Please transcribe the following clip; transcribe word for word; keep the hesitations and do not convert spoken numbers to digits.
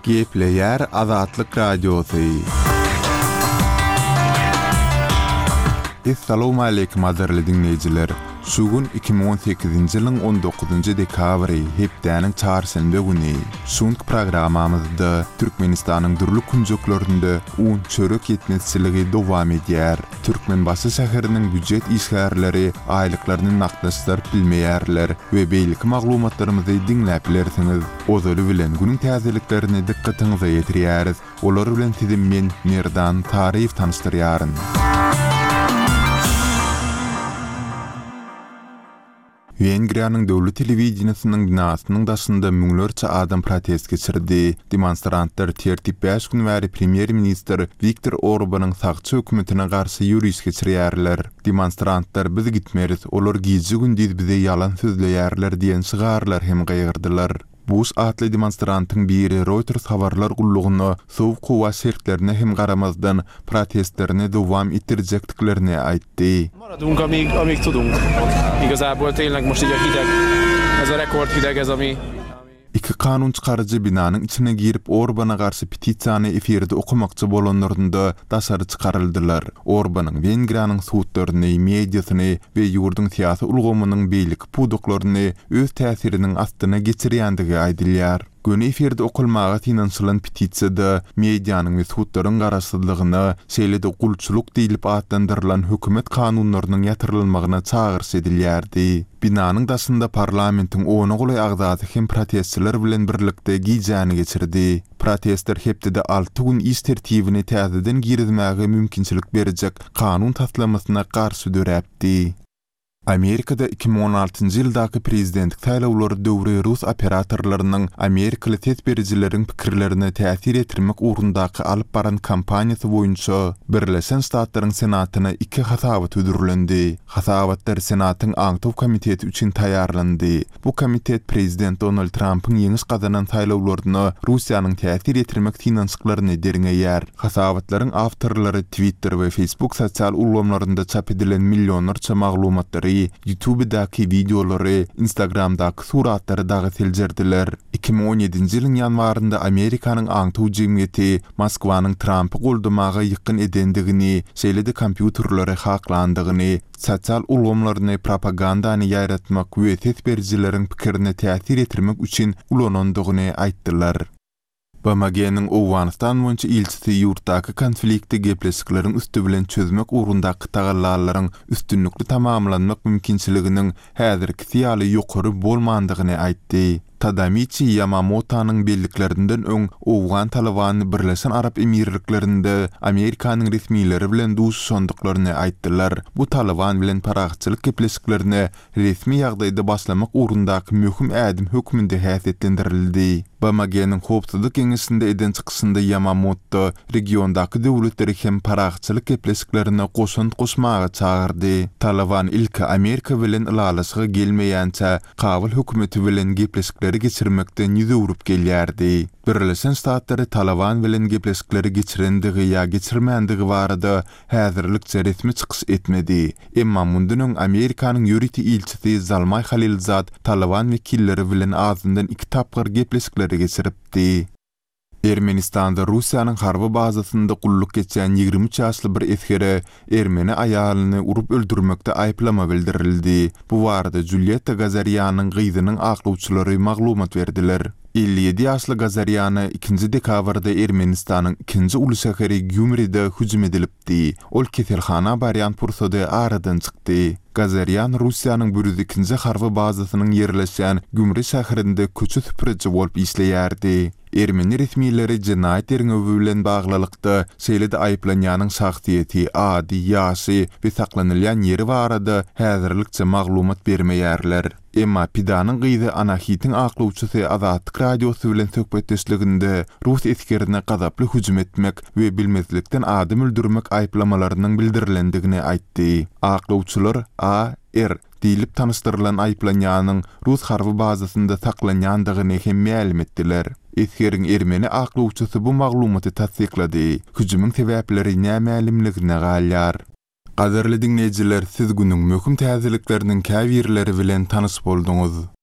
Gepleyer Azatlyk Radiosu. Assalamu alaykum azarly dinleyijiler. Şu gün iki bin on sekizinji ýylyň on dokuzunjy dekabry hepdäniň çarşembe güni. Şuňky programamyzda Türkmenistanyň dürli kunjuklarynda un çörek etmezçiligi dowam edýär. Türkmenbaşy şäheriniň büdjet işgärleri aýlyklaryny nakdaşlar bilmeýärler we beýlik maglumatlarymyzy dinläp bilersiňiz. Ozaly bilen günüň täzeliklerini dikkatiňize ýetirýäris. Olar bilen sizin men Merdan Taryf tanıştyrýaryn. Wengriýanyň döwlet telewizionynyň binasynyň daşynda müňlerçe adam protest geçirdi. Demonstrantlar tertip beş gün bäri premier minister Viktor Orbanyň sagçy hökümetine garşy ýürüýüş geçirýärler. Demonstrantlar biz gitmeris, olar gizli gündüz bize yalan sözleýärler diýen şygarlar hem gaýyrdylar. Bu atly demonstrantyň biri Reuters habarlar gullugyny sow gowa şertlerine hem garamazdan protestlerini dowam etdirjekdiklerini aýtdy. Maradunk, amíg, amíg tudunk. Igazából tényleg most így a hideg, ez a rekord hideg, ez ami... İki kanun çıkarıcı binanın içine girip Orbana karşı petisiýany efirde okumakçı bolanlarında daşary çıkarıldılar. Orbanyň Wengriýanyň suwtlaryny, mediasyny we ýurdun siýasy ulgamynyň beýlik puduklaryny öz täsiriniň astyna geçirýändigi aýdylýar. Göni efirde okulmağa tinançylan petisiýada medianyň we suwtlaryň garaşsyzlygyny, şeýle-de gulçuluk diýilip adlandyrylan hökümet kanunlarynyň ýatyrylmagyna çağırş edilýärdi. Binanyň daşynda parlamentiň ony golay agzady hem protestçiler bilen birlikde giýjäni geçirdi. Protestler hepde altı gün iş tertibini täzeden girizmäge mümkinçilik berjek kanun taslamasyna garşy döräpdi. Amerikada iki bin on altıncı ýyldaky prezidentlik saýlawlary döwri Rus operatorlarynyň Amerikaly tesbirjileriň pikirlerini täsir etdirmek ugrundaky alyp baran kampaniýasy boýunça Birleşen Ştatlaryň Senatyna iki hasabat tüdürlendi. Hasabatlar Senatyň Aňtow komiteti üçin taýýarlandy. Bu komitet prezident Donald Trumpyň ýeňiş gazanan saýlawlaryny Russiýanyň täsir etdirmek tinançyklaryny derňeýär. Hasabatlaryň awtorlary Twitter we Facebook sosial ulgamlarynda çap edilen millionlarça maglumatlary, YouTube'daki videolary, Instagram'daki suratlary dagy siljerdiler. iki bin on ýedinji ýylyň ýanwarynda Amerikanyň Aňtow jemgyýeti Moskwanyň Trumpy goldamaga ýykyn edendigini, şeýle-de kompýuterlary haklandygyny, sosial ulgamlaryny propagandany ýaratmak we tesbirjileriň pikirini täsir etdirmek üçin ulanandygyny aýtdylar. B M G'niň Owganistan boýunça ilçisi ýurtdaky konflikti gepleşikleriň üstü bilen çözmek ugrundaky tagallalaryň üstünlükli tamamlanmak mümkinçiliginiň häzirki ýaly ýokary bolmandygyny aýtdy. Tadamichi Yamamota'nın belliklerinden öň Owgan Talabany Birleşen Arap Emirliklerinde Amerikanyň resmiýleri bilen duşandyklaryny aýtdylar. Bu Taliban bilen paragçylyk gepleşiklerini resmi ýagdaýda başlamak ugrundaky möhüm ädim hökmünde häsiýetlendirildi. B M G'niň howpsuzlyk keňeşinde eden çykysynda Yamamoto regiondaky döwletleri hem paragçylyk gepleşiklerini goşun goşmaga çağırdy. Taliban ilki Amerika bilen ilalaşyga gelmeýänçe kabyl hökümeti bilen gepleşikleri geçirmekden ýüze urup gelýärdi. Birleşen Ştatlary Taliban bilen gepleşikleri geçirendigi ýa geçirmendigi barada häzirlikçe resmi çykyş etmedi. Emma mundunyň Amerikanyň ýöriti ilçisi Zalmay Khalilzad Taliban wekilleri bilen azyndan iki tapgyr gepleşikleri geçiripdi. Ermenistanda Russiýanyň harby bazasynda gulluk geçen ýigirmi üç ýaşly bir esgere ermeni aýalyny urup öldürmekde aýplama bildirildi. Bu barada Julieta Gazarianyň gyzynyň aklawçylary maglumat berdiler. elli ýedi ýaşly Gazariany ikinji dekabrda Ermenistanyň ikinji uly şäheri Gümride hüjüm edilipdi. Ol keselhana barýan pursada aradan çykdy. Gazarian Russiýanyň bir yüz ikinji harby bazasynyň ýerleşen Gümri şäherinde köçü süpüriji bolup işleýärdi. Ermeni resmiýetleri jinayet ýerine bilen baglylykda şeýle-de aýplanýanyň şahsiýeti, ady, ýaşy we saklanylýan ýeri barada häzirlikçe maglumat bermeýärler. Emma Pidanyň gyzy Anahitiň aklawçysy Azatlyk radiosu bilen söhbetdeşliginde Rus eskerine gazaply hüjüm etmek we bilmezlikden adam öldürmek aýplamalarynyň bildirilendigini aýtdy. Aklawçylar A R diýilip tanıştyrılan aýplanýanyň Rus harby bazasynda saklanýandygyny hem ma'lum etdiler. Eskeriň ermeni aklawçysy bu maglumaty tasdiklady. Hüjümüň sebäpleri näme'limligine galýar. Gaderli dinleyijiler, siz günüň möhüm täzelikleriniň käbirleri bilen tanış bolduňuz.